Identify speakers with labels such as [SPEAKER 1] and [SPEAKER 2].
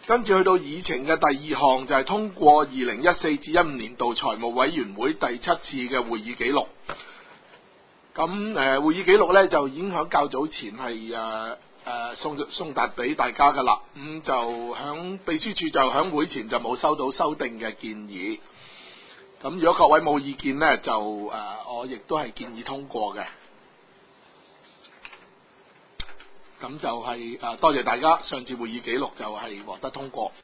[SPEAKER 1] 跟住去到議程嘅第二項就係通過2014-15年度財務委員會第7次嘅會議記錄。咁會議記錄咧就已經喺較早前係送達俾大家噶啦。咁就響秘書處就響會前就冇收到修訂嘅建議。咁如果各位冇意見咧，就我亦都係建議通過嘅。咁就係多謝大家，上次會議記錄就係獲得通過。